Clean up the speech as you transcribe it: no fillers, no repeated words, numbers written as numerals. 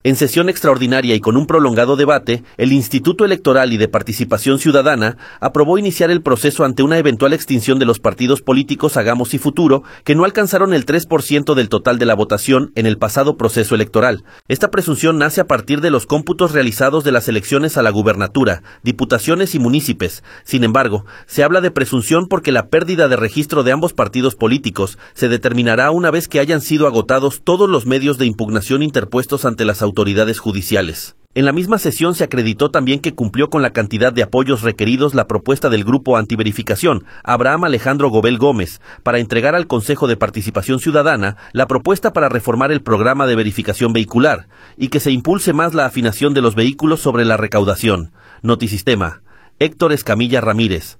En sesión extraordinaria y con un prolongado debate, el Instituto Electoral y de Participación Ciudadana aprobó iniciar el proceso ante una eventual extinción de los partidos políticos Hagamos y Futuro, que no alcanzaron el 3% del total de la votación en el pasado proceso electoral. Esta presunción nace a partir de los cómputos realizados de las elecciones a la gubernatura, diputaciones y municipios. Sin embargo, se habla de presunción porque la pérdida de registro de ambos partidos políticos se determinará una vez que hayan sido agotados todos los medios de impugnación interpuestos ante las autoridades judiciales. En la misma sesión se acreditó también que cumplió con la cantidad de apoyos requeridos la propuesta del Grupo Antiverificación, Abraham Alejandro Gobel Gómez, para entregar al Consejo de Participación Ciudadana la propuesta para reformar el programa de verificación vehicular y que se impulse más la afinación de los vehículos sobre la recaudación. Notisistema. Héctor Escamilla Ramírez.